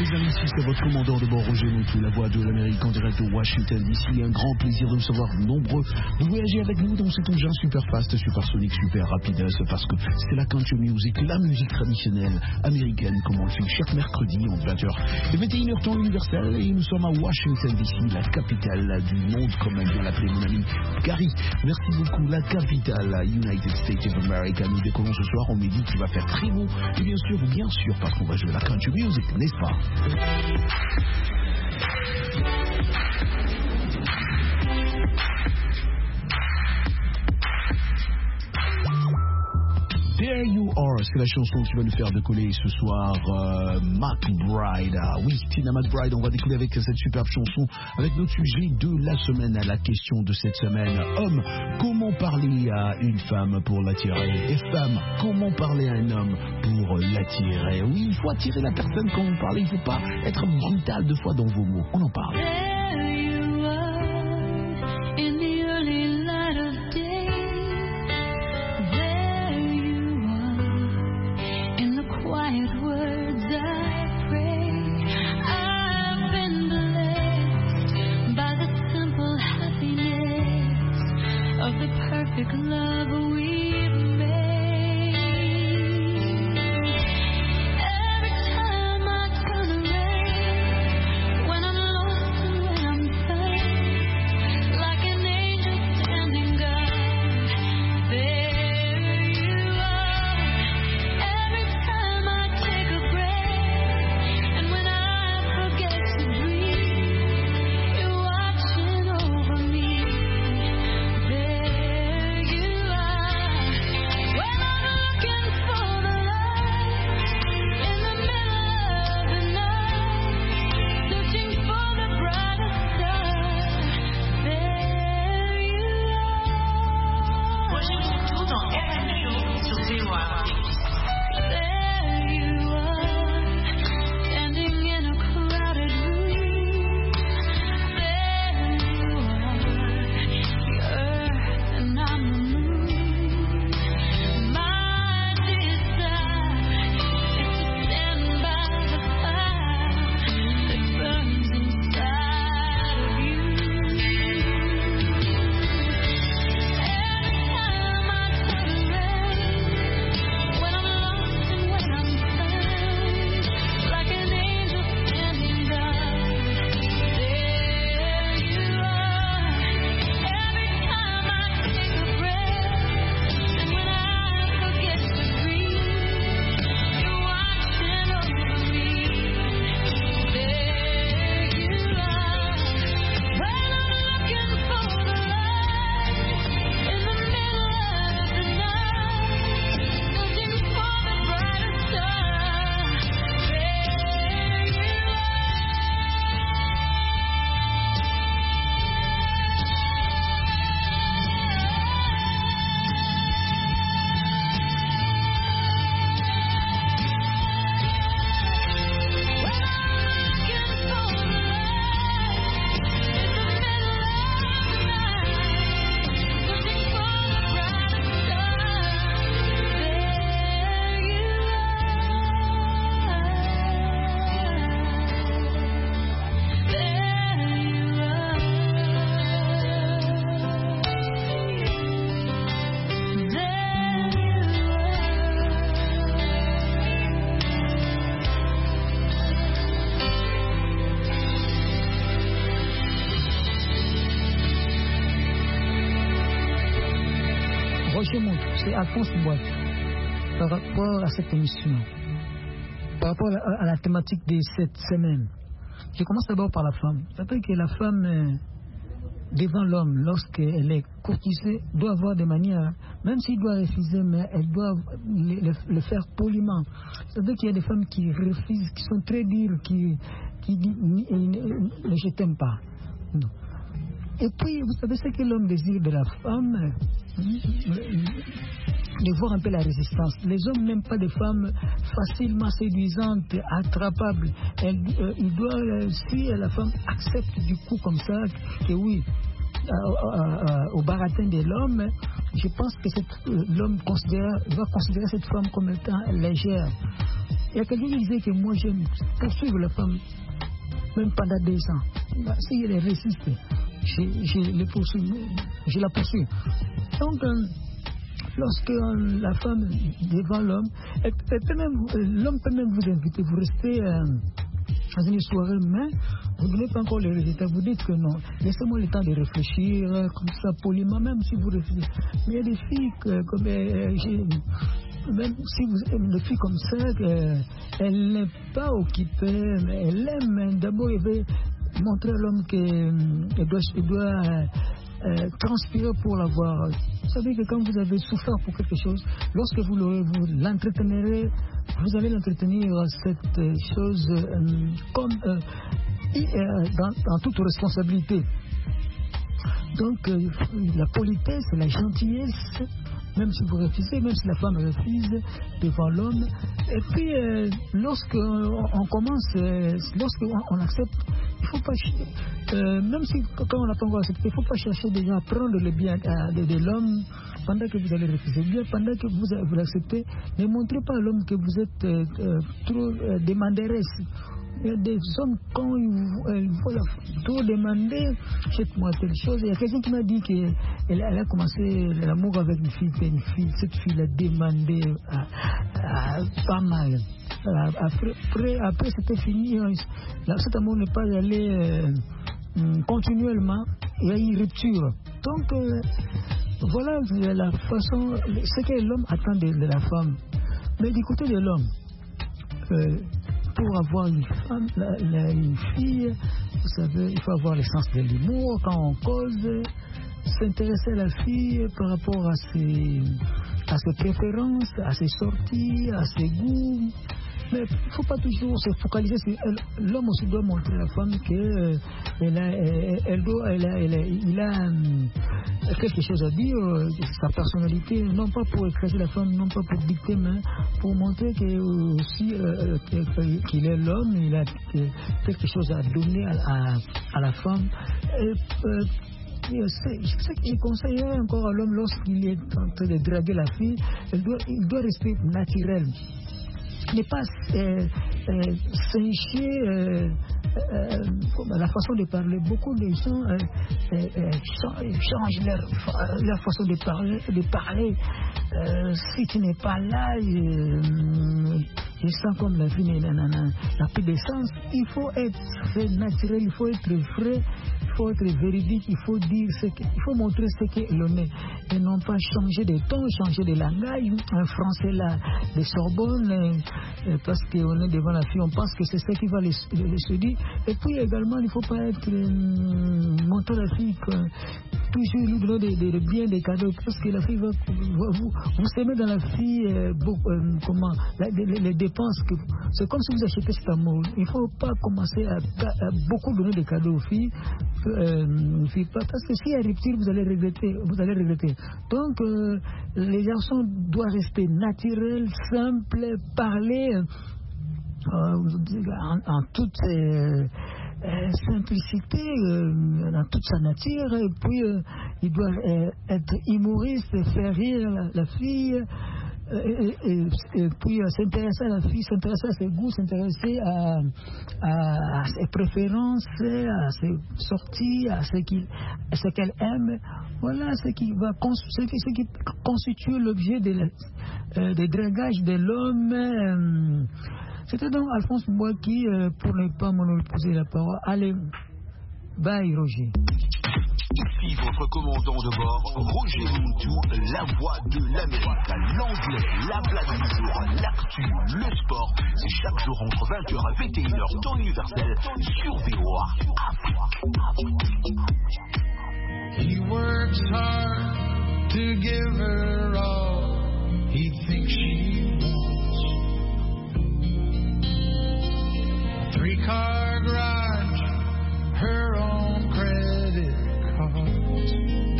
les amis, ici c'est votre commandant de bord Roger Moutou, la voix de l'Amérique en direct de Washington DC. Un grand plaisir de vous savoir nombreux, de voyager avec nous dans cet engin super fast, supersonique, super rapide, parce que c'est la country music, la musique traditionnelle américaine, comme on le fait chaque mercredi en 20h et 21h temps universel. Et nous sommes à Washington DC, la capitale du monde, comme aime bien l'appeler mon ami Gary. Merci beaucoup, la capitale United States of America. Nous décollons ce soir, on me dit qu'il va faire très beau, et bien sûr, parce qu'on va jouer la country music, n'est-ce pas? There You Are, c'est la chanson qui va nous faire décoller ce soir. McBride, oui, Tina McBride, on va décoller avec cette superbe chanson, avec notre sujet de la semaine, à la question de cette semaine. Homme, comment parler à une femme pour l'attirer? Et femme, comment parler à un homme pour l'attirer? Oui, il faut attirer la personne quand vous parlez, il ne faut pas être brutal de fois dans vos mots. On en parle. C'est Alphonse Boite par rapport à cette émission, par rapport à la thématique de cette semaine. Je commence d'abord par la femme. C'est-à-dire que la femme, devant l'homme, lorsqu'elle est courtisée, doit avoir des manières, même s'il doit refuser, mais elle doit le faire poliment. C'est-à-dire qu'il y a des femmes qui refusent, qui sont très dures, qui disent « je t'aime pas ». Et puis, vous savez ce que l'homme désire de la femme, de voir un peu la résistance. Les hommes n'aiment pas des femmes facilement séduisantes, attrapables. Il doit, si la femme accepte du coup comme ça, que oui, au baratin de l'homme, je pense que l'homme doit considérer cette femme comme étant légère. Il y a quelqu'un qui disait que moi j'aime poursuivre la femme, même pendant 2 ans. Si elle résiste, je la poursuis. Donc, lorsque la femme devant l'homme, l'homme peut même vous inviter, vous restez dans une soirée, mais vous ne donnez pas encore les résultats, vous dites que non, laissez-moi le temps de réfléchir, comme ça, poliment, même si vous réfléchissez. Mais il y a des filles même si vous aimez une fille comme ça, elle n'est pas occupée, mais elle aime, d'abord elle veut montrer à l'homme qu'elle doit transpirer pour l'avoir. Vous savez que quand vous avez souffert pour quelque chose, lorsque vous l'entretenerez, vous allez l'entretenir cette chose comme dans toute responsabilité. Donc la politesse, la gentillesse, même si vous refusez, même si la femme refuse devant l'homme. Et puis, lorsqu'on commence, lorsqu'on accepte, il ne faut pas, même si quand on n'a pas encore accepté, il ne faut pas chercher déjà à prendre le bien de l'homme pendant que vous allez refuser. Bien, pendant que vous l'acceptez, ne montrez pas à l'homme que vous êtes trop demanderesse. Il y a des hommes, quand ils vont trop demander, jette-moi telle chose. Il y a quelqu'un qui m'a dit qu'elle a commencé l'amour avec une fille, cette fille l'a demandé pas mal. Après c'était fini. Cet amour n'est pas allé continuellement. Il y a eu une rupture. Donc, voilà la façon, ce que l'homme attend de la femme. Mais du côté de l'homme, pour avoir une femme, une fille, vous savez, il faut avoir le sens de l'humour quand on cause, s'intéresser à la fille par rapport à ses préférences, à ses sorties, à ses goûts. Mais il ne faut pas toujours se focaliser sur elle. L'homme aussi doit montrer à la femme qu'il a quelque chose à dire, sa personnalité, non pas pour écraser la femme, non pas pour dicter, mais pour montrer qu'il est l'homme, il a quelque chose à donner à la femme. Ce que je conseillerais encore à l'homme lorsqu'il est en train de draguer la fille, il doit rester naturel. Ne pas sécher la façon de parler. Beaucoup de gens changent leur façon de parler. Si tu n'es pas là, je sens comme la vie n'a plus de sens. Il faut être naturel, il faut être vrai, il faut être véridique, il faut dire il faut montrer ce que l'on est. Et non pas changer de ton, changer de langage. Un français là, de Sorbonne, parce qu'on est devant la fille, on pense que c'est ça qui va se dire. Et puis également, il ne faut pas être montrer la fille toujours lui donner des biens, des cadeaux, parce que la fille va vous s'aimez dans la fille les dépenses. C'est comme si vous achetez cet amour. Il ne faut pas commencer à beaucoup donner des cadeaux aux filles, parce que si il y a rupture, vous allez regretter. Donc, les garçons doivent rester naturels, simples, parler en toute simplicité, dans toute sa nature, et puis il doit être humoriste, faire rire la fille, et puis s'intéresser à la fille, s'intéresser à ses goûts, s'intéresser à ses préférences, à ses sorties, à ce qu'elle aime. Voilà ce qui constitue l'objet des dragages de l'homme. C'était donc Alphonse Mbouaki, pour ne pas monopoliser la parole. Allez, bye Roger. Ici votre commandant de bord, Roger Muntou, la voix de l'Amérique. L'anglais, la blague du jour, l'actu, le sport. C'est chaque jour entre 20h et 21h, temps universel, sur VOA Afrique. He works hard to give her all he thinks she wants. 3-car garage, her own credit cards.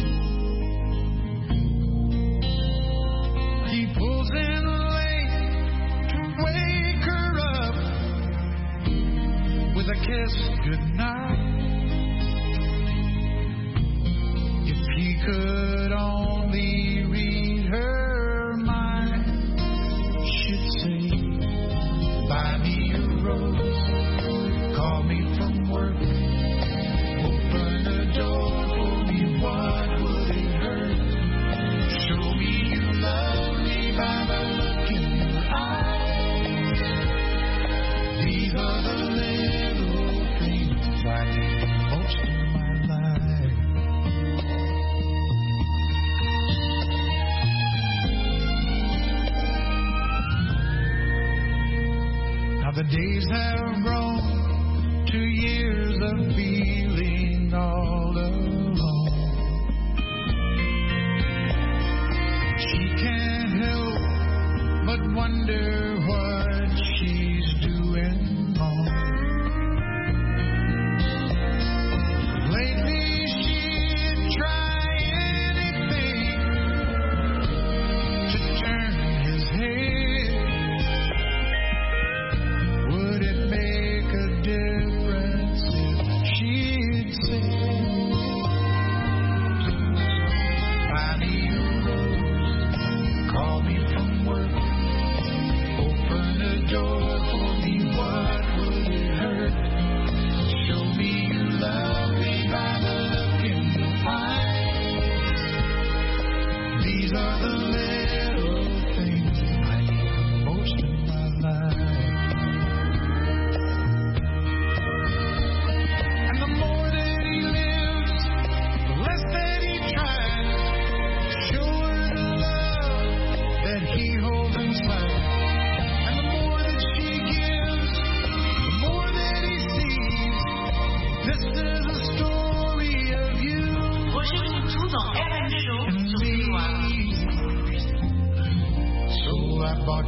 He pulls in late to wake her up with a kiss goodnight. If he could only read her mind, she'd say,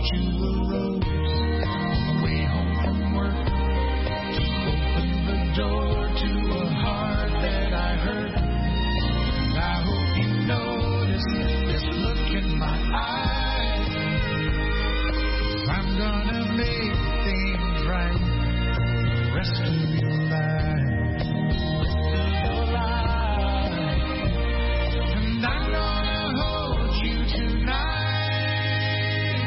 you a rose on the way home from work to open the door to a heart that I hurt. And I hope you notice this look in my eye. 'Cause I'm gonna make things right for the rest of your life. And I'm gonna hold you tonight.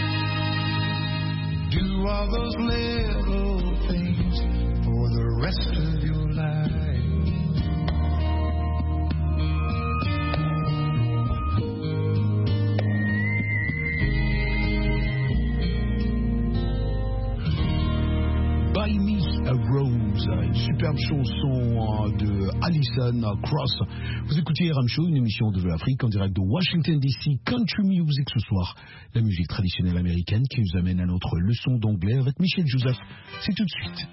Do all those little things for the rest of your life. Buy Me a Rose, une superbe chanson de Alison Krauss. Vous écoutez RM Show, une émission de l'Afrique en direct de Washington DC, Country Music ce soir. La musique traditionnelle américaine qui nous amène à notre leçon d'anglais avec Michel Joseph. C'est tout de suite.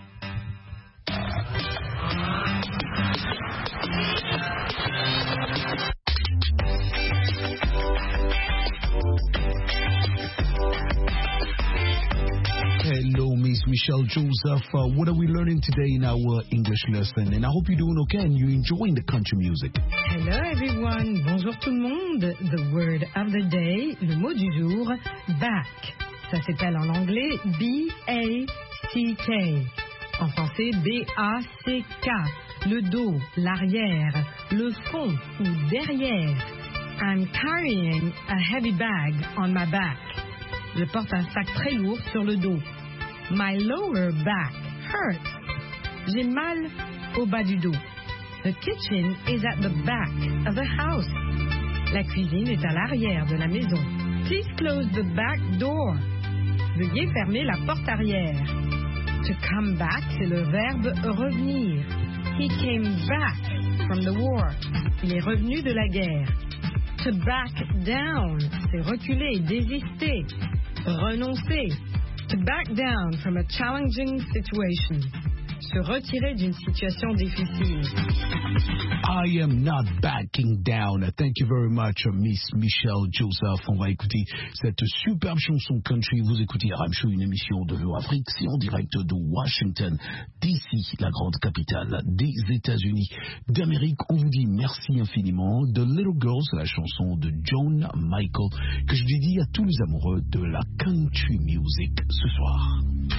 Hello, Miss Michelle Joseph. What are we learning today in our English lesson? And I hope you're doing okay and you're enjoying the country music. Hello everyone, bonjour tout le monde. The word of the day, le mot du jour, back. Ça s'appelle en anglais B-A-C-K. En français B-A-C-K. Le dos, l'arrière, le fond ou derrière. I'm carrying a heavy bag on my back. Je porte un sac très lourd sur le dos. My lower back hurts. J'ai mal au bas du dos. The kitchen is at the back of the house. La cuisine est à l'arrière de la maison. Please close the back door. Veuillez fermer la porte arrière. To come back, c'est le verbe revenir. He came back from the war. Il est revenu de la guerre. To back down, c'est reculer, désister, renoncer. To back down from a challenging situation. Se retirer d'une situation difficile. I am not backing down. Thank you very much, Miss Michelle Joseph. On va écouter cette superbe chanson country. Vous écoutez RM Show, une émission de l'Afrique. C'est en direct de Washington, D.C., la grande capitale des États-Unis d'Amérique. On vous dit merci infiniment. The Little Girls, la chanson de John Michael, que je dédie à tous les amoureux de la country music ce soir.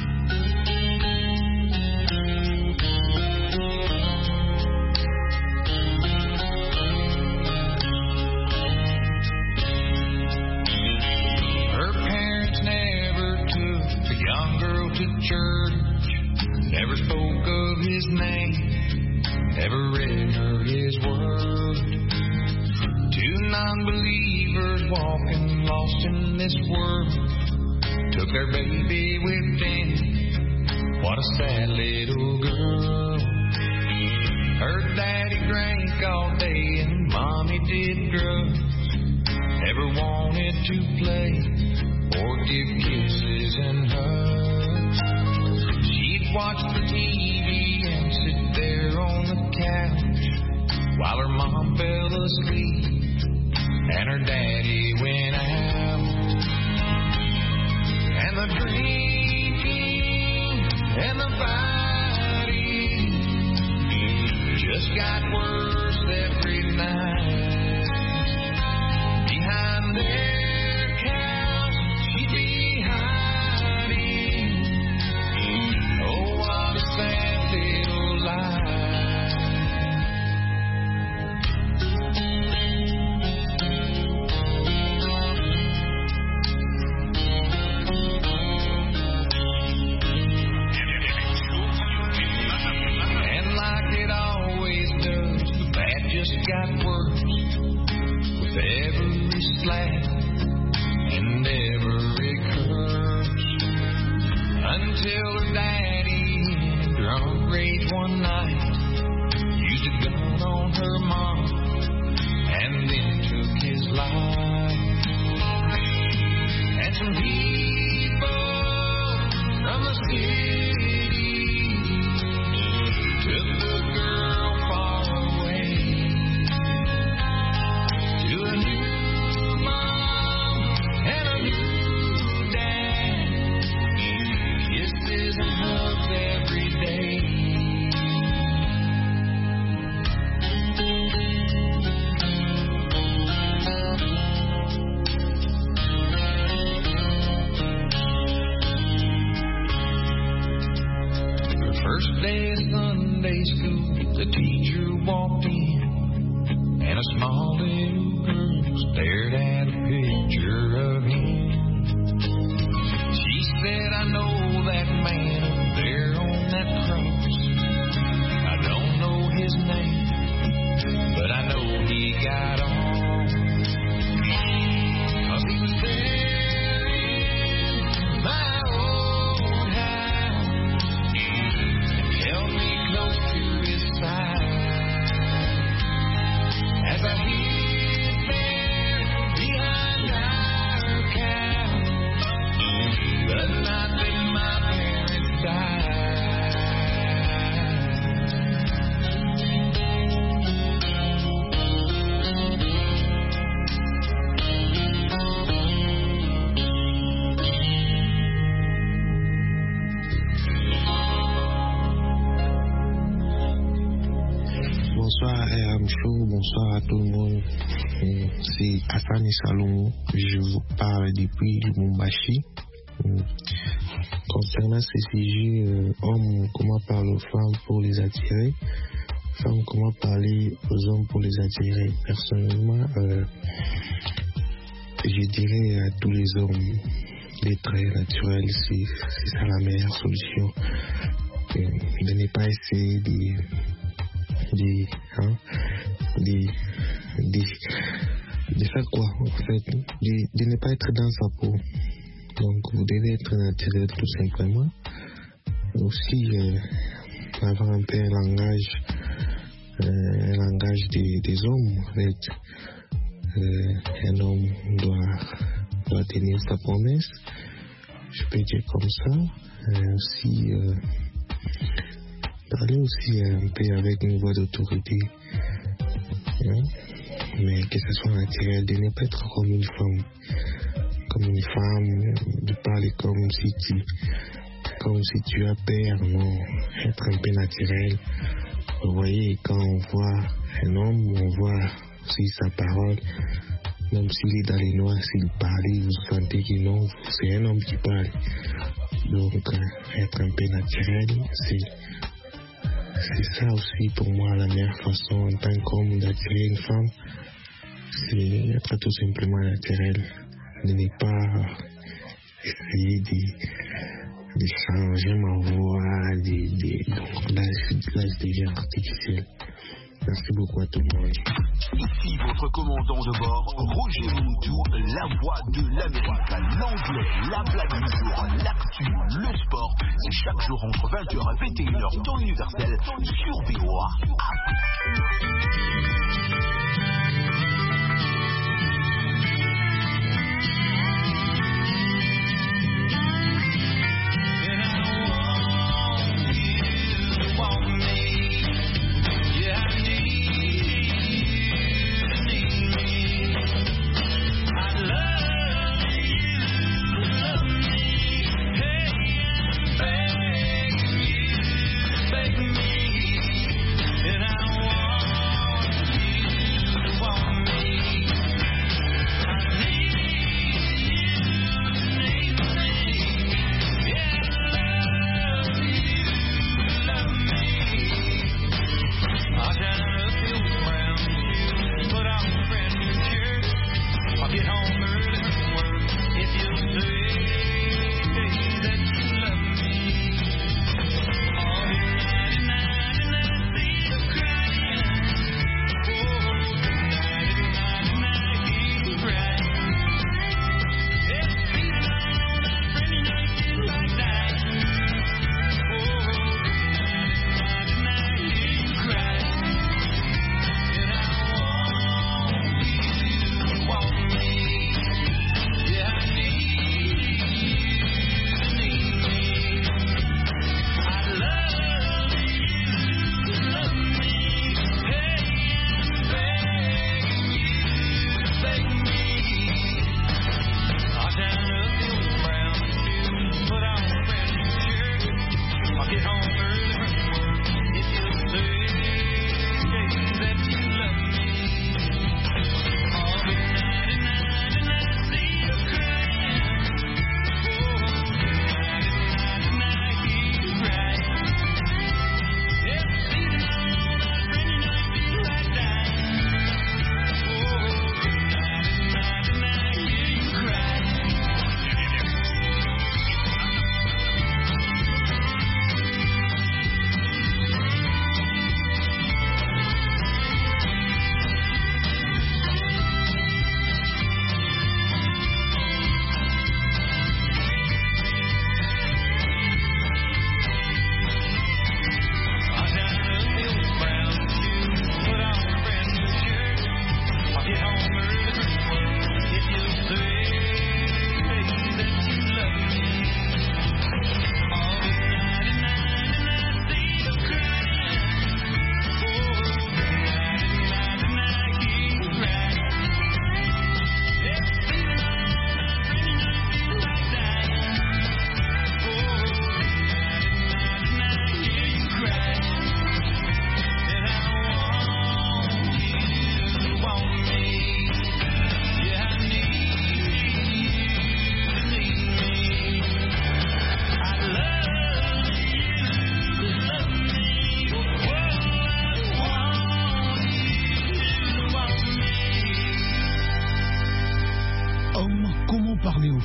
Church, never spoke of his name, never read her his word. Two non-believers walking lost in this world, took their baby with them. What a sad little girl. Her daddy drank all day and mommy did drugs, never wanted to play or give kisses and hugs. Watch the TV and sit there on the couch while her mom fell asleep and her daddy went out. And the drinking and the fighting just got worse every night. Behind their couch she'd be hiding. Oh, what a sad little life. And like it always does, the bad just got worse with every slap and every curse, until her daddy, in drunk rage one night, used a gun on her mom and then took his life. And some people from the city took the girl far away to a new mom and a new first day of Sunday school, the teacher walked in, and a small little girl stared at a picture of him. She said, I know that man up there on that cross. I don't know his name, but I know he got on. 'Cause he was there in my old house and held me close to his side as I hid there behind our couch the night that my parents died. Bonsoir RM Show, bonsoir à tout le monde. C'est Hassan Salomon, je vous parle depuis Lubumbashi. Concernant ces sujets, hommes, comment parler aux femmes pour les attirer, femmes, comment parler aux hommes pour les attirer. Personnellement, je dirais à tous les hommes d'être naturels, c'est ça la meilleure solution. De ne pas essayer de faire quoi en fait, de ne pas être dans sa peau. Donc vous devez être naturel tout simplement. Aussi avoir un peu un langage des hommes en fait. Un homme doit tenir sa promesse, je peux dire comme ça. Aussi parler aussi un peu avec une voix d'autorité, mais que ce soit naturel, de ne pas être comme une femme, de parler comme si tu as peur, non, être un peu naturel. Vous voyez, quand on voit un homme, on voit aussi sa parole, même s'il est dans les noirs, s'il parle, vous sentez que non, c'est un homme qui parle. Donc être un peu naturel, c'est ça aussi pour moi la meilleure façon en tant qu'homme d'attirer une femme, c'est être tout simplement naturel, de ne pas essayer de changer ma voix, donc là je deviens artificiel. Merci beaucoup à tout le monde. Ici votre commandant de bord, Roger Muntu, la voix de l'Amérique. L'anglais, la blague du jour, l'actu, le sport. C'est chaque jour entre 20h et 21h, temps universel, sur VOA.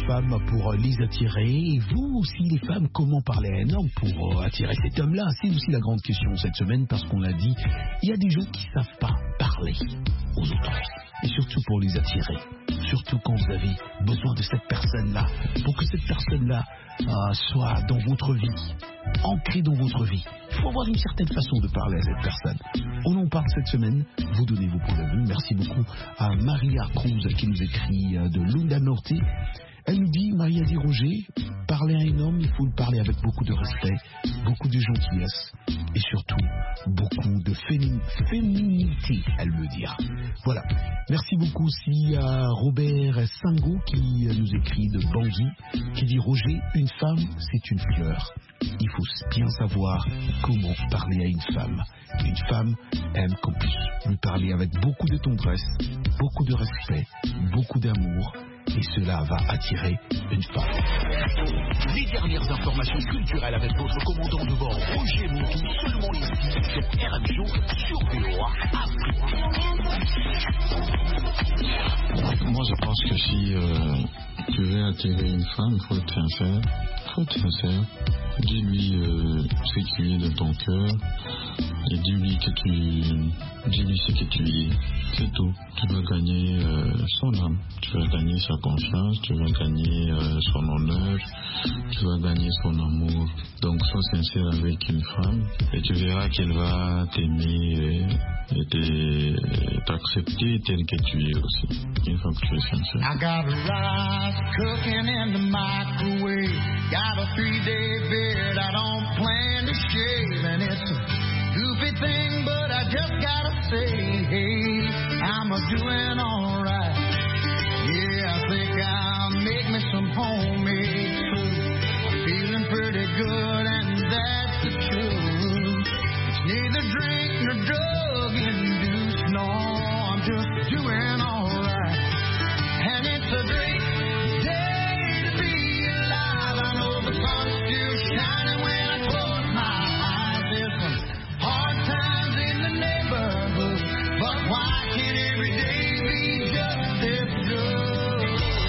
femmes pour les attirer? Et vous aussi, les femmes, comment parler à un homme pour attirer cet homme-là? C'est aussi la grande question cette semaine, parce qu'on l'a dit, il y a des gens qui ne savent pas parler aux autres. Et surtout pour les attirer. Surtout quand vous avez besoin de cette personne-là, pour que cette personne-là soit dans votre vie, ancrée dans votre vie. Il faut avoir une certaine façon de parler à cette personne. On en parle cette semaine. Vous donnez vos points de vue. Merci beaucoup à Maria Cruz qui nous écrit de Lunda Norte. Elle nous dit, Maria dit Roger, parler à un homme, il faut le parler avec beaucoup de respect, beaucoup de gentillesse et surtout beaucoup de féminité, elle me dira. Voilà. Merci beaucoup aussi à Robert Sango qui nous écrit de Bangui, qui dit Roger, une femme, c'est une fleur. Il faut bien savoir comment parler à une femme. Une femme aime qu'on puisse lui parler avec beaucoup de tendresse, beaucoup de respect, beaucoup d'amour. Et cela va attirer une femme. Les dernières informations culturelles avec votre commandant de bord, Roger Moutou, seulement ici sur RM Show, sur VOA Afrique. Moi, je pense que si tu veux attirer une femme, il faut être sincère. Dis-lui ce qui est de ton cœur et dis-lui ce que tu es. C'est tout. Tu vas gagner son âme, tu vas gagner sa confiance, tu vas gagner son honneur, tu vas gagner son amour. Donc sois sincère avec une femme et tu verras qu'elle va t'aimer et t'accepter tel que tu es aussi, une fois que tu es sincère. I got a rice cooking in the microwave, got a 3-day beard I don't plan to shave, and it's a goofy thing, but I just gotta say, hey, I'm a-doing alright. Yeah, I think I'll make me some homemade food. I'm feeling pretty good, and that's the truth. It's neither drink nor drug-induced, no, I'm just doing alright. And it's a great day to be alive. I know the sun's still shining when I close my eyes. There's some hard times in the neighborhood, but why can't every day be just this good?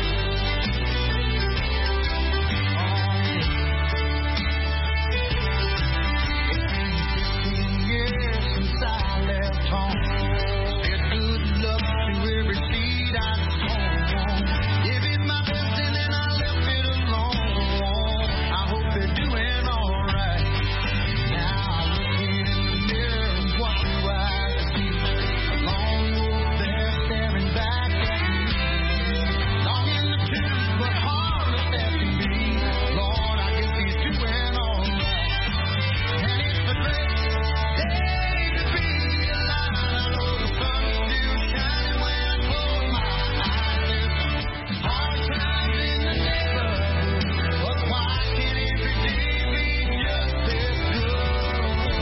Years since I left home, said good luck to every seed I sown. Gave it my best and then I left it alone. I hope they're doing alright. Now looking in the mirror, what do I see? A lone wolf there staring back at me. Long in the tooth, but harmless as can be. Lord, I guess he's doing alright. And it's a great day to be alive. I know the sun's still shining when I close my eyes. There's some hard times in the neighborhood, but why can't every day be just this good?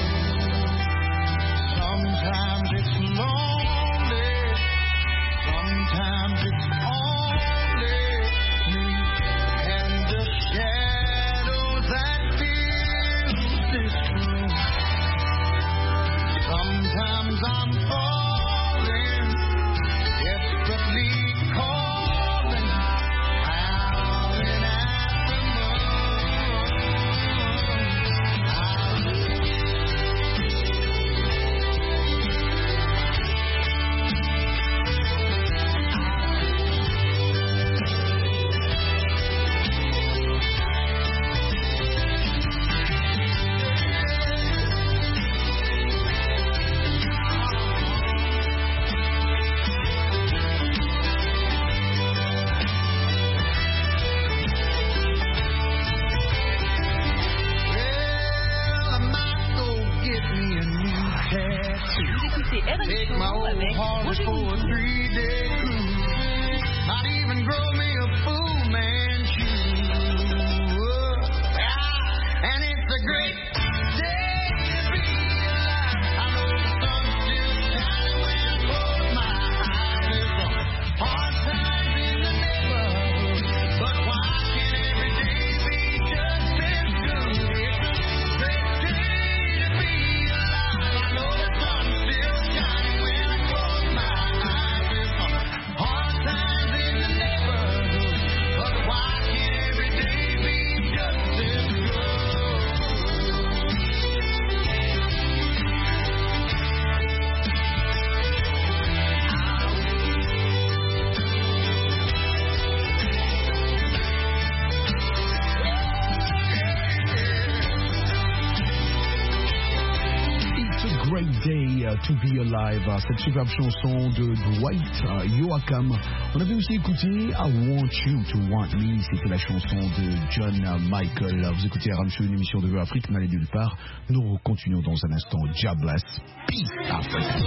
Sometimes it's lonely, sometimes it's only me and the shadows that fill this room. Sometimes I'm falling, desperately calling, howling at the Well, I might go get me a new tattoo. Vous écoutez RM Take my Show old avec Harley Roger for a Moutou. 3-day cruise. Might even grow me a Fu Manchu. And it's a great day to be alive. I know the sun's still shining when I close my eyes. There's some hard times in the neighborhood, but why can't every day be just as good? It's a great day to be alive. I know the sun's still shining when I close my eyes. There's some hard times in the neighborhood, but why can't Great Day to Be Alive, cette superbe chanson de Dwight Yoakam. On avait aussi écouté I Want You to Want Me, c'était la chanson de John Michael. Vous écoutez RM Show, une émission de Afrique, n'allez nulle part. Nous continuons dans un instant. Jobless, peace Africa.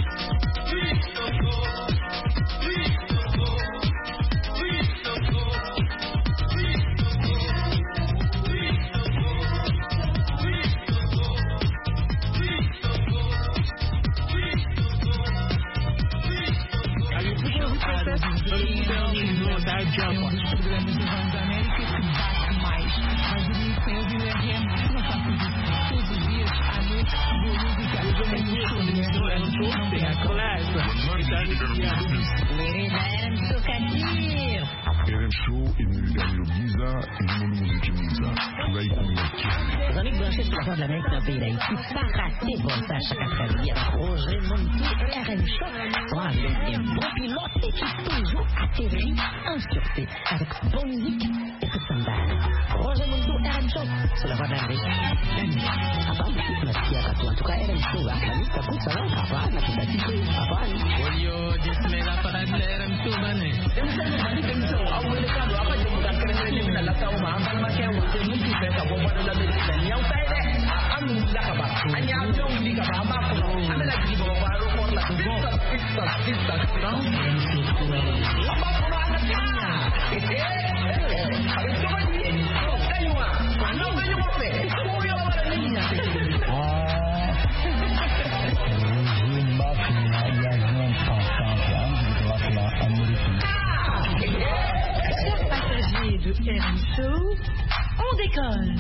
RM Show imulidani Giza imunu muziki mwiza tunaikumiakia Os amigos branchez sur la voix de l'Amérique d'un pays d'Haïti, pas rater bon ça chaque après-midi avec Roger Monti et RM Show sont avec un bon pilote et qui toujours atterrit en sûreté avec bonne musique et tout ça. Roger Monti et RM Show sur la voix de l'Amérique. Avant de tout la en tout cas RM Show, la musique t'écoute ça va, avant la tout à fait, avant. Yo, dis-moi la parade de RM Show, mané. De RM Show, on décolle.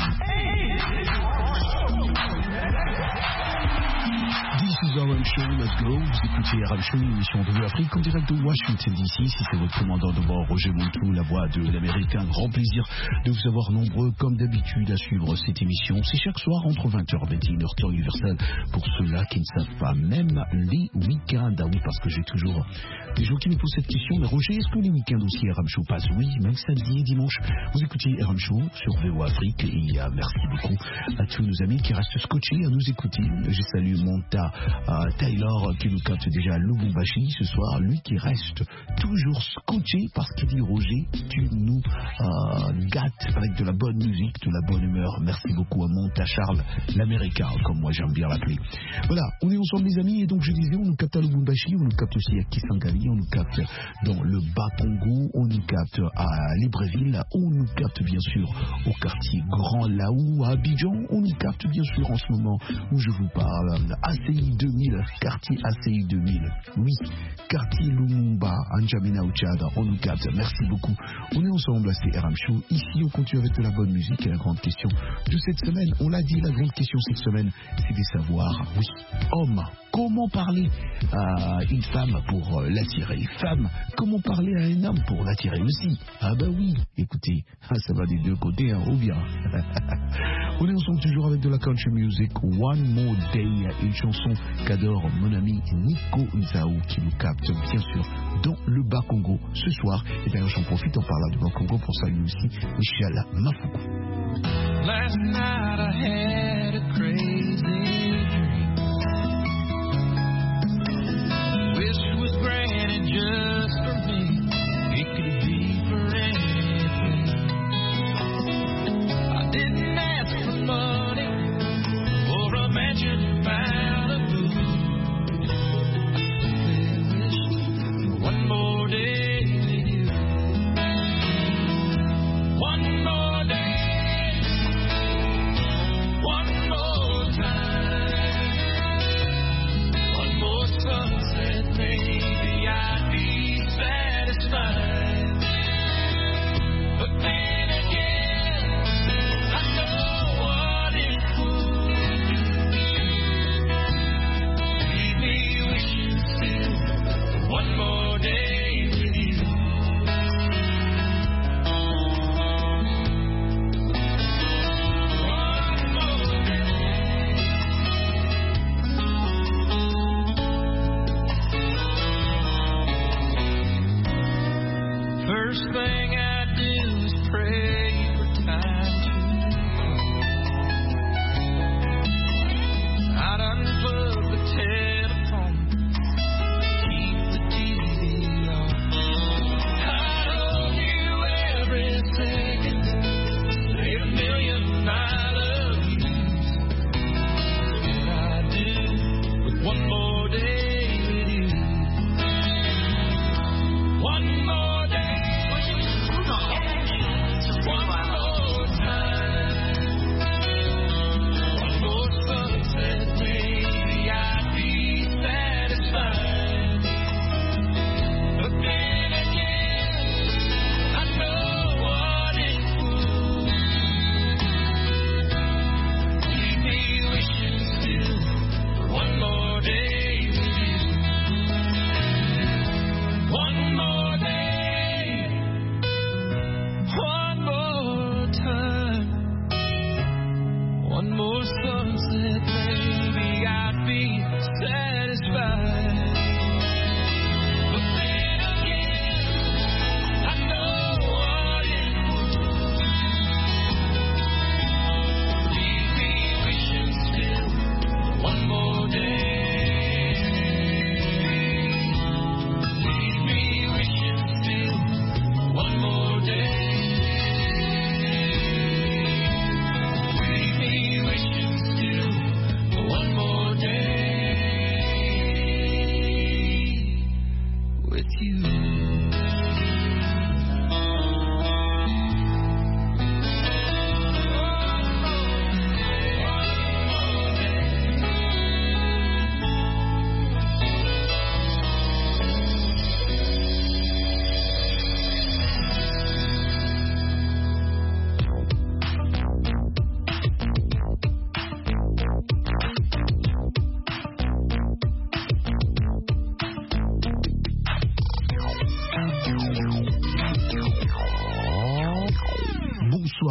This is RM Show, let's go. Vous écoutez RM Show, une émission de Afrique en direct de Washington DC. Si c'est votre commandant de bord, Roger Montou, la voix de l'Amérique. Un grand plaisir de vous avoir nombreux, comme d'habitude, à suivre cette émission. C'est chaque soir entre 20h et 21h, temps universel. Pour ceux-là qui ne savent pas, même les week-ends. Ah oui, parce que j'ai toujours des gens qui me posent cette question. Mais Roger, est-ce que les week-ends aussi RM Show passe? Oui, même samedi et dimanche. Vous écoutez RM Show sur VO Afrique. Et merci beaucoup à tous nos amis qui restent scotchés à nous écouter. Je salue Monta Taylor qui nous capte déjà à Lubumbashi ce soir. Lui qui reste toujours scotché parce qu'il dit Roger, tu nous gâtes avec de la bonne musique, de la bonne humeur. Merci beaucoup à Monta Charles, l'Américain, comme moi j'aime bien l'appeler. Voilà, on est ensemble les amis et donc je disais, on nous capte à Lubumbashi, on nous capte aussi à Kisangani, on nous capte dans le Bas-Congo, on nous capte à Libreville, on nous capte bien sûr au quartier Grand Laou, à Abidjan, on nous capte bien sûr en ce moment où je vous parle, ACI 2000, quartier ACI 2000, oui, quartier Lumumba, N'Djamena au Tchad, on nous capte, merci beaucoup. On est ensemble, c'est RM Show, ici on continue avec de la bonne musique et la grande question de cette semaine, on l'a dit, la grande question cette semaine, c'est de savoir, oui, homme, comment parler à une femme pour l'attirer? Femme, comment parler à un homme pour l'attirer aussi? Ah bah oui, écoutez, ça va des deux côtés, hein, ou bien. On est ensemble toujours avec de la country music, One More Day, une chanson qu'adore mon ami Nico Nzao qui nous capte bien sûr dans le Bas-Congo ce soir. Et d'ailleurs j'en profite en parlant du Bas-Congo pour saluer aussi Michel Mafoukou. Last night I had a crazy dream. Wish was granted just for me. It could be for anything. I didn't ask for money or a mansion in Malibu. I simply wished for one more day with you. One more day. One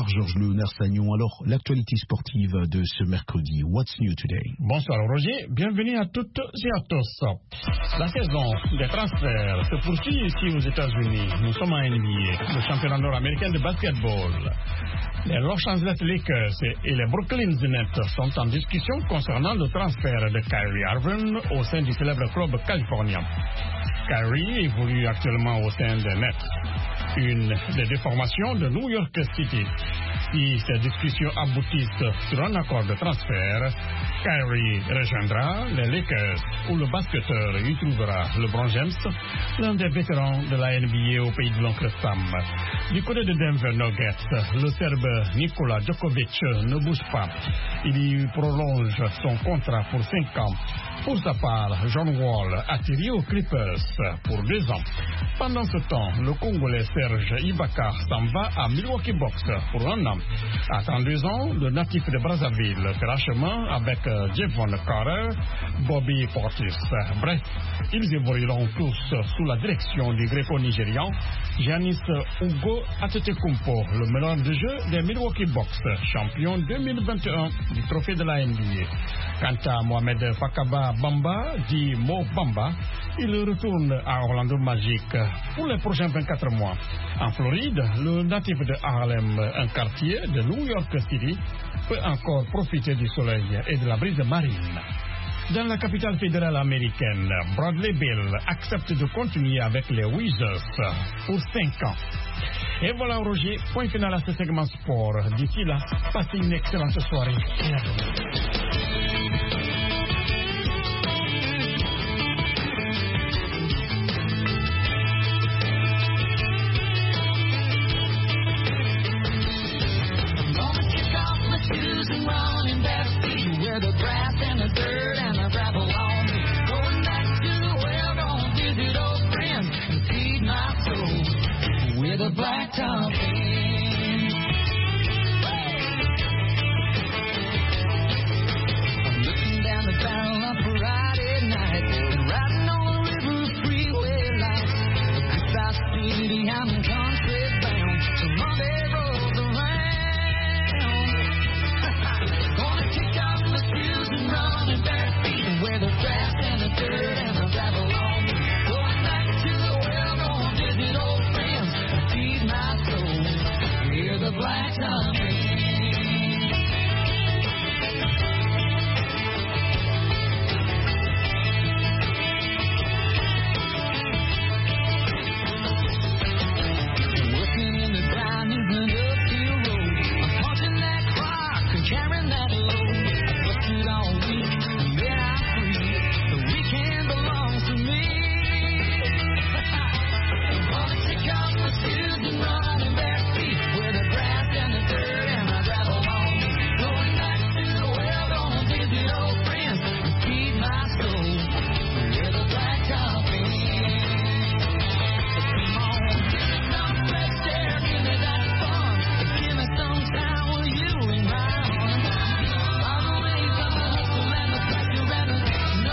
Georges Léonard Sagnon. Alors, l'actualité sportive de ce mercredi. What's new today? Bonsoir Roger, bienvenue à toutes et à tous. La saison des transferts se poursuit ici aux États-Unis. Nous sommes en NBA, le championnat nord-américain de basketball. Les Los Angeles Lakers et les Brooklyn Nets sont en discussion concernant le transfert de Kyrie Irving au sein du célèbre club californien. Kyrie évolue actuellement au sein des Nets, une des deux formations de New York City. Si ces discussions aboutissent sur un accord de transfert, Kyrie rejoindra les Lakers, où le basketteur y trouvera LeBron James, l'un des vétérans de la NBA au pays de l'oncle Sam. Du côté de Denver Nuggets, le Serbe Nikola Djokovic ne bouge pas. Il y prolonge son contrat pour 5 ans. Pour sa part, John Wall atterrit aux Clippers pour 2 ans. Pendant ce temps, le Congolais Serge Ibaka s'en va à Milwaukee Bucks pour 1 an. À 32 ans, le natif de Brazzaville fera chemin avec Javon Carter, Bobby Portis. Bref, ils évolueront tous sous la direction du gréco-nigérian Giannis Ugo Antetokounmpo, le meneur de jeu des Milwaukee Bucks, champion 2021 du trophée de la NBA. Quant à Mohamed Fakaba Bamba, dit Mo Bamba, il retourne à Orlando Magic pour les prochains 24 mois. En Floride, le natif de Harlem, un quartier de New York City, peut encore profiter du soleil et de la brise marine. Dans la capitale fédérale américaine, Bradley Beal accepte de continuer avec les Wizards pour 5 ans. Et voilà Roger, point final à ce segment sport. D'ici là, passez une excellente soirée. Blacktop in. I'm looking down the barrel of a Friday night and riding on the river freeway lights. Across the city, I'm country bound. So Monday rolls around. Gonna kick off my shoes and run in bare feet where the grass and the dirt and the gravel on me. Going back to the well, gonna visit old friends. My soul, hear the blacktop working in the grind, moving uphill road. I'm punching that clock and carrying that load. Busted all week, and then I'm free. The weekend belongs to me. I'm gonna take off my shoes and run in bare feet where the grass and the dirt and the gravel on me. Going back to the well, gonna visit old friends and feed my soul where the blacktop is. Come on, give me some fresh air, give me that fun, give me some time with you in my arms. All the way from the hustle and the pressure and the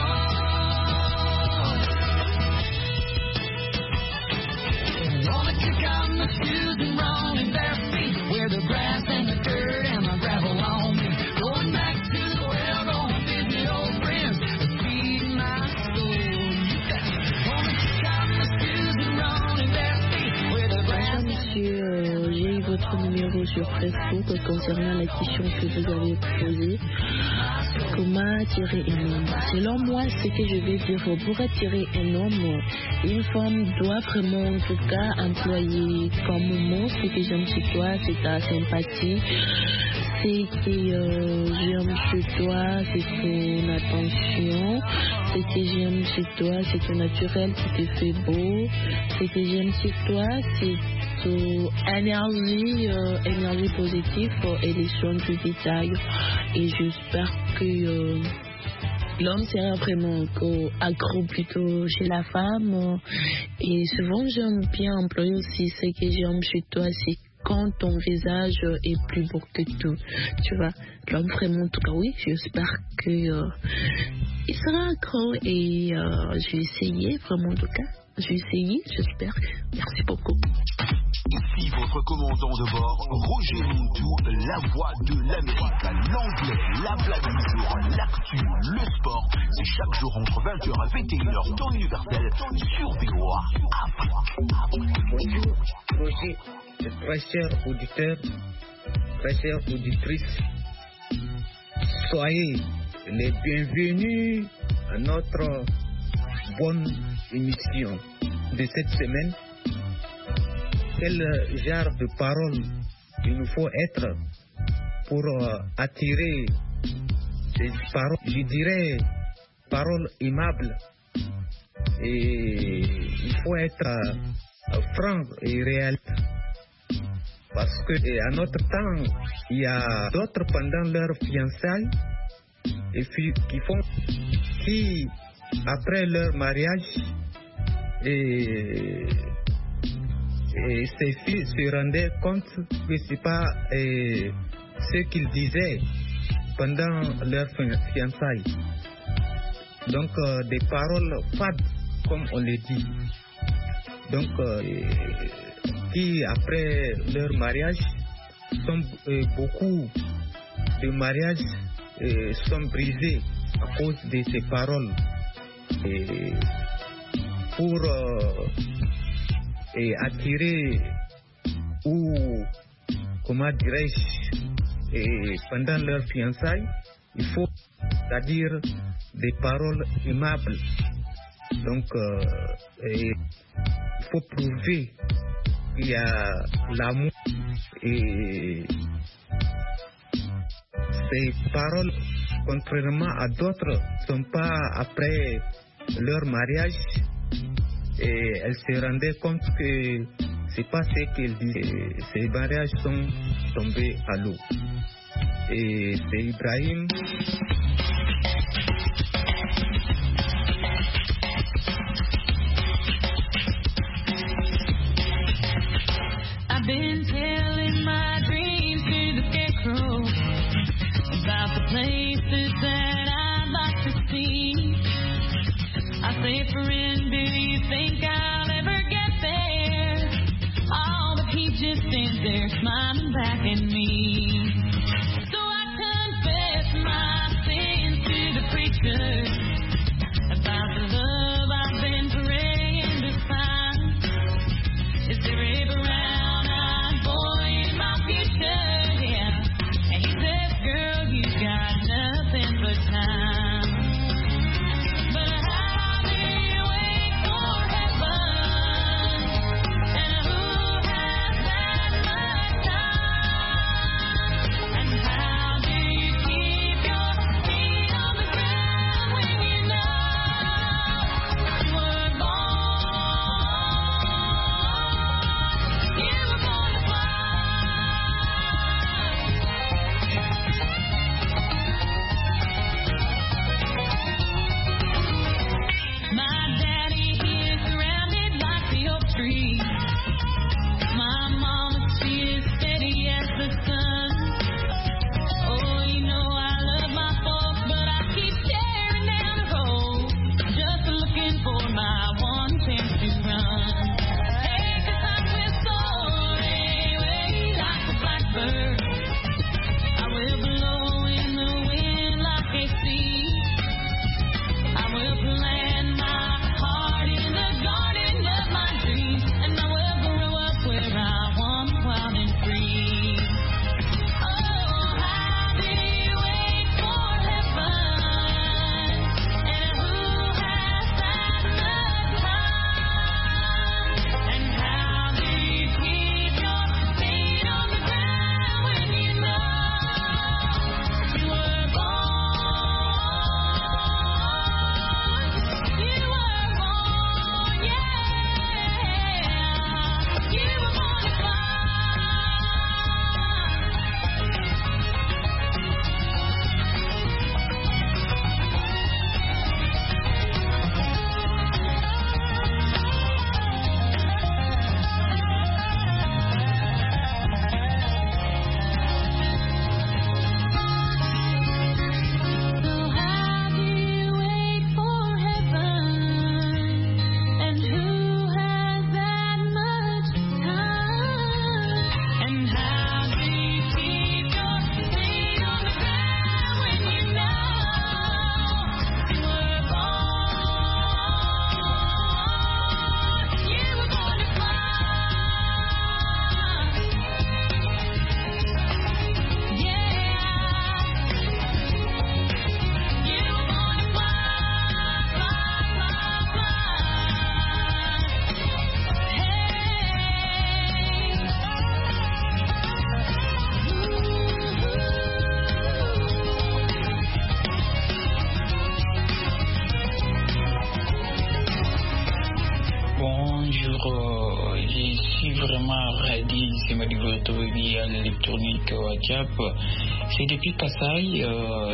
gonna kick out my shoes and run in bare feet where the grass and the dirt and the gravel on me. Going back to the well, gonna visit old friends and feed my soul. Gonna kick out my shoes and run in bare feet where the grass. Bonjour monsieur, j'ai eu votre numéro sur Facebook concernant la question que vous avez posée. Comment attirer un homme? Selon moi, ce que je vais dire, pour attirer un homme, une femme doit vraiment, en tout cas, employer comme mot ce que j'aime chez toi, c'est ta sympathie. C'est que j'aime chez toi, c'est ton attention. Ce que j'aime chez toi, c'est ton naturel qui te fait beau. Ce que j'aime chez toi, c'est ton énergie positive et les soins du détail. Et j'espère que l'homme sera vraiment accro plutôt chez la femme. Et souvent, j'aime bien employer aussi ce que j'aime chez toi, c'est quand ton visage est plus beau que tout, tu vois. L'homme vraiment, en tout cas, oui, j'espère que il sera accro et je vais essayer, vraiment, en tout cas. Je vais essayer, j'espère. Merci beaucoup. Ici votre commandant de bord, Roger Montou, la voix de l'Amérique. L'anglais, la blague du jour, l'actu, le sport. C'est chaque jour entre 20h et 21h, temps universel, sur VOA Afrique. Bonjour, Roger, très chers auditeurs, très chères auditrices. Soyez les bienvenus à notre bonne émission de cette semaine. Quel genre de paroles il nous faut être pour attirer ces paroles, je dirais, paroles aimables. Et il faut être franc et réaliste. Parce que à notre temps, il y a d'autres pendant leur fiançailles qui après leur mariage, et ces filles se rendaient compte que ce n'est pas ce qu'ils disaient pendant leur fiançailles. Donc des paroles fades, comme on le dit. Donc qui après leur mariage, beaucoup de mariages sont brisés à cause de ces paroles. Et pour attirer ou, comment dirais-je, pendant leur fiançailles, il faut, c'est-à-dire des paroles aimables. Donc, il faut prouver qu'il y a l'amour. Et ces paroles, contrairement à d'autres, ne sont pas après leur mariage. Et elles se rendaient compte que c'est pas ce qu'elles disaient. Ces mariages sont tombés à l'eau. Et c'est Ibrahim. I've been telling my dreams to the scarecrow about the places that I'd like to see. I say, friend, do you think I'll ever get there? Oh, but he just stands there smiling back at me. So I confess my sins to the preacher about the love I've been praying to find. Is there ever brown-eyed boy in my future? Yeah. And he says, girl, you got nothing but time. But how do you wait for heaven? And who has that much time? And how do you keep your feet on the ground un jour, je suis vraiment ravi de me retrouver à l'électronique WhatsApp. C'est depuis Kasaï,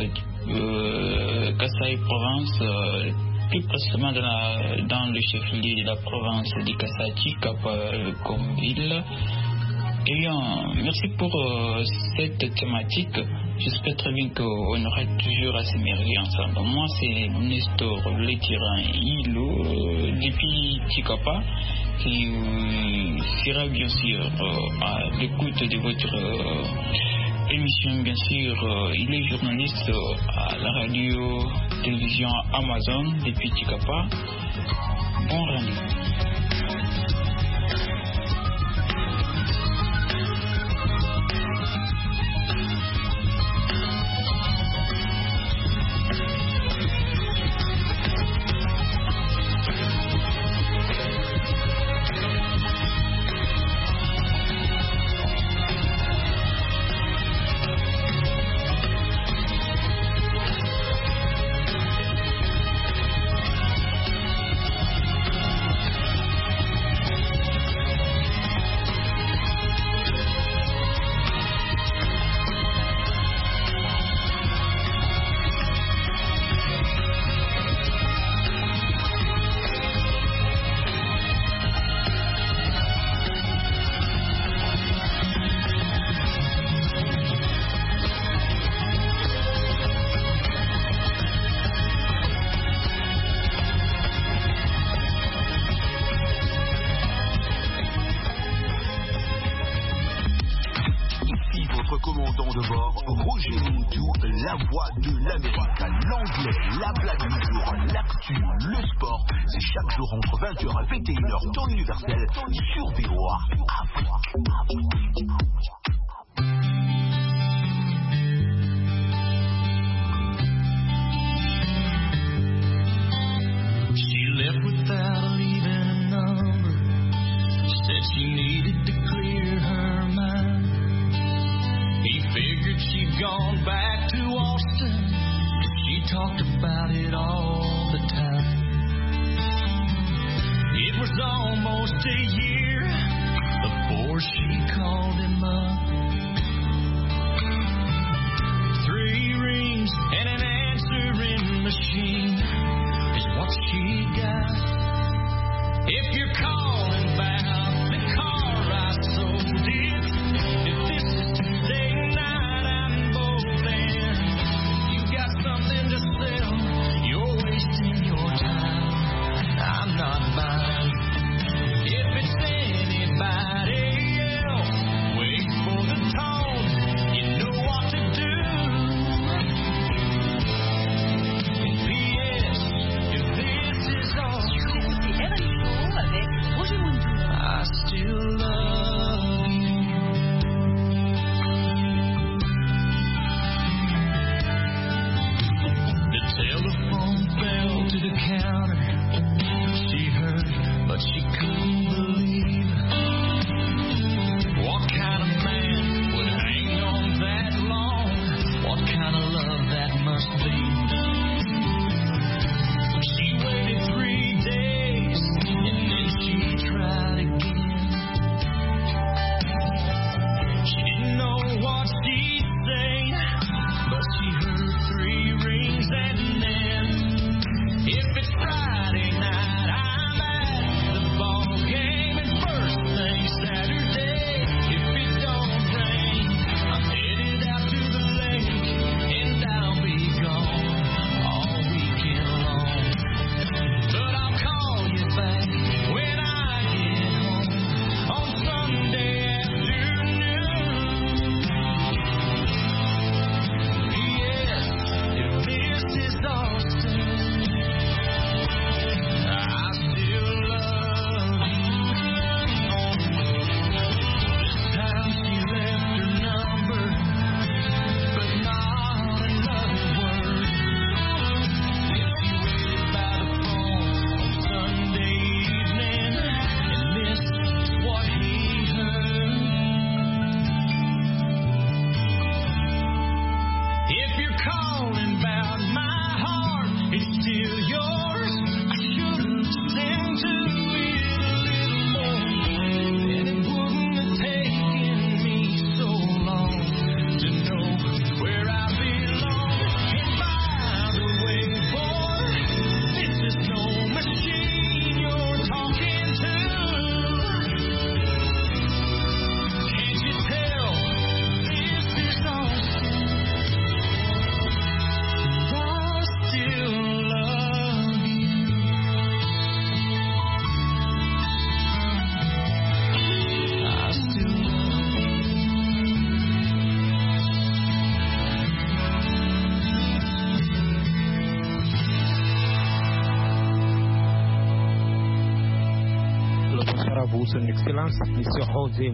Kasaï province, plus précisément dans le chef-lieu de la province de Kasati, comme ville. Et merci pour cette thématique. J'espère très bien qu'on aura toujours à s'émerger ensemble. Moi, c'est Nestor, le tyran Ilo, depuis Tikapa, qui sera bien sûr à l'écoute de votre émission. Bien sûr, il est journaliste à la radio-télévision Amazon depuis Tikapa. Bon rendez-vous. This is à vous, son excellence, monsieur José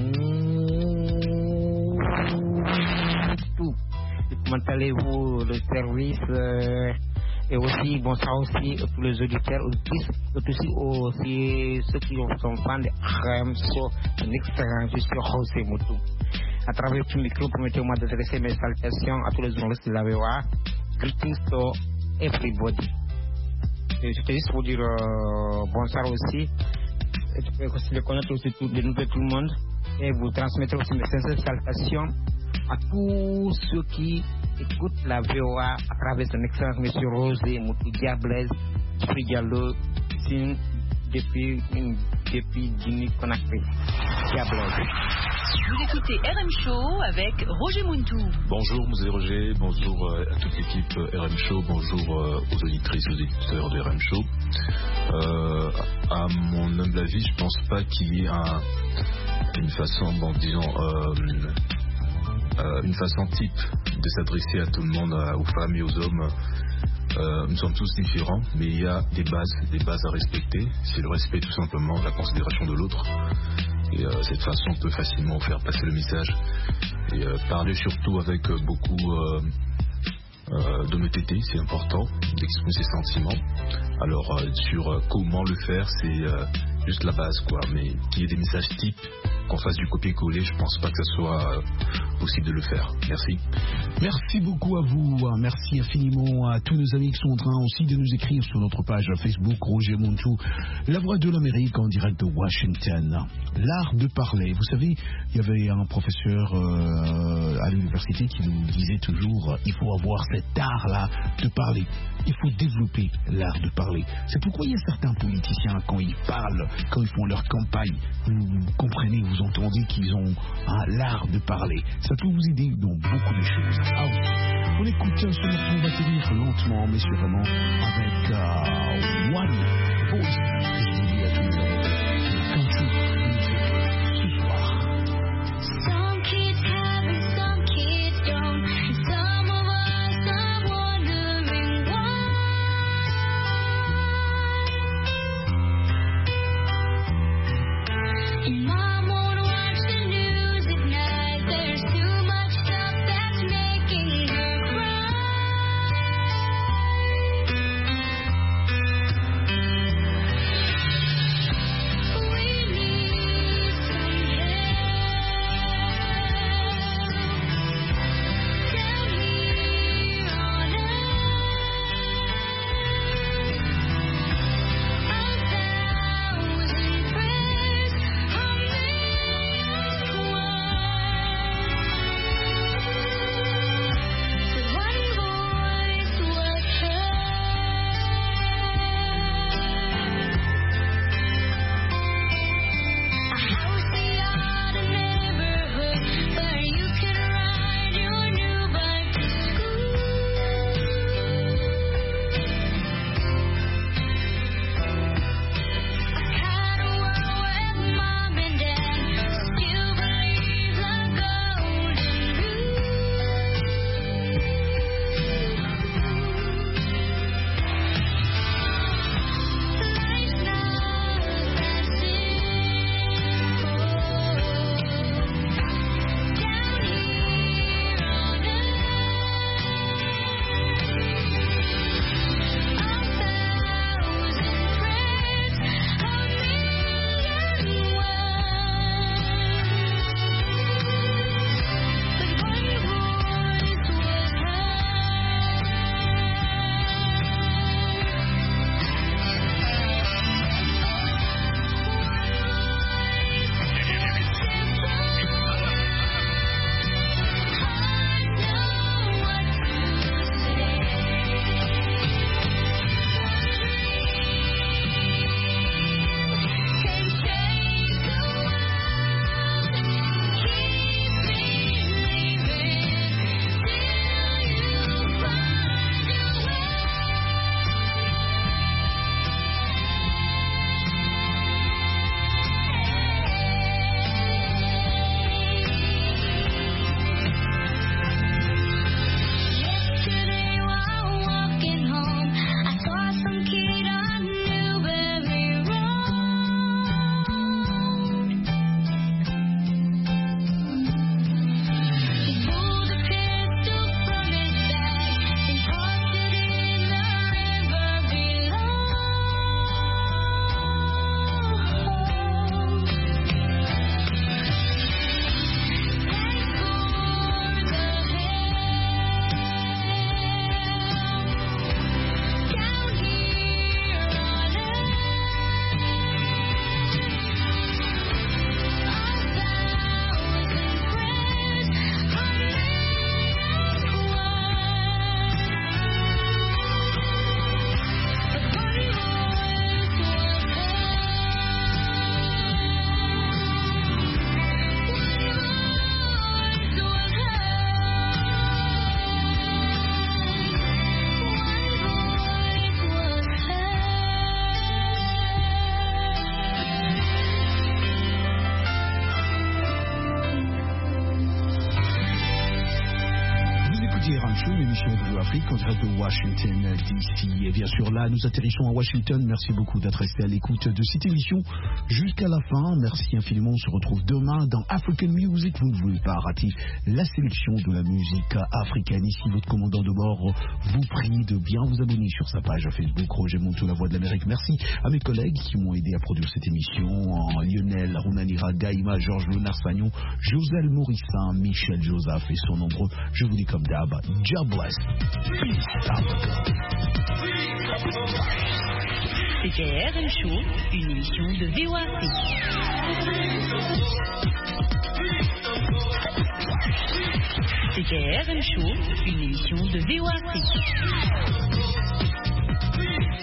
Moutou. Comment allez-vous, le service et aussi bonsoir aussi à tous les auditeurs, aussi ceux qui sont fans de RMSO, son excellence, monsieur José Moutou. À travers ce micro, permettez-moi d'adresser mes salutations à tous les journalistes de la VOA. Greetings to everybody. Et je peux juste vous dire bonsoir aussi. Et je peux aussi le connaître aussi de nous tout le monde. Et vous transmettre aussi mes sincères salutations à tous ceux qui écoutent la VOA à travers son excellence monsieur José Moutou Diablez, Diallo, depuis Guinée Conakry. Diablez. Vous écoutez RM Show avec Roger Muntou. Bonjour, monsieur Roger, bonjour à toute l'équipe RM Show, bonjour aux auditrices, aux auditeurs de RM Show. À mon humble avis, je pense pas qu'il y ait une façon, une façon type de s'adresser à tout le monde, aux femmes et aux hommes. Nous sommes tous différents, mais il y a des bases à respecter. C'est le respect tout simplement, la considération de l'autre. Et cette façon peut facilement faire passer le message et parler surtout avec beaucoup d'honnêteté, c'est important d'exprimer ses sentiments. Alors sur comment le faire, c'est juste la base quoi, mais qu'il y ait des messages types, qu'on fasse du copier-coller, je pense pas que ce soit possible de le faire. Merci. Merci beaucoup à vous, merci infiniment à tous nos amis qui sont en train aussi de nous écrire sur notre page Facebook Roger Muntou, la voix de l'Amérique en direct de Washington. L'art de parler, vous savez, il y avait un professeur à l'université qui nous disait toujours il faut avoir cet art-là de parler, il faut développer l'art de parler. C'est pourquoi il y a certains politiciens quand ils parlent, quand ils font leur campagne, vous comprenez, vous entendez qu'ils ont l'art de parler. Ça peut vous aider dans beaucoup de choses. Ah oui. On écoute ce morceau, on va tenir lentement mais sûrement avec One Voice. Je vous dis à tous les amis, country music ce soir. Some kids have it, some kids don't. Some of us are wondering why. And Mom won't watch the news at night. There's too much stuff that's making her cry. We Show, une émission de l'Afrique en direct de Washington DC. Et bien sûr, là, nous atterrissons à Washington. Merci beaucoup d'être resté à l'écoute de cette émission jusqu'à la fin. Merci infiniment. On se retrouve demain dans African Music. Vous ne voulez pas rater la sélection de la musique africaine. Ici, votre commandant de bord vous prie de bien vous abonner sur sa page Facebook Roger Montou, la voix de l'Amérique. Merci à mes collègues qui m'ont aidé à produire cette émission. Lionel Rounanira, Gaïma, Georges Léonard Sagnon, Joselle Morissin, Michel Joseph et son nombreux. Je vous dis comme d'hab, God bless. Peace out. C'était RM Show, une émission de VOA Afrique. C'était RM Show, une émission de VOA Afrique.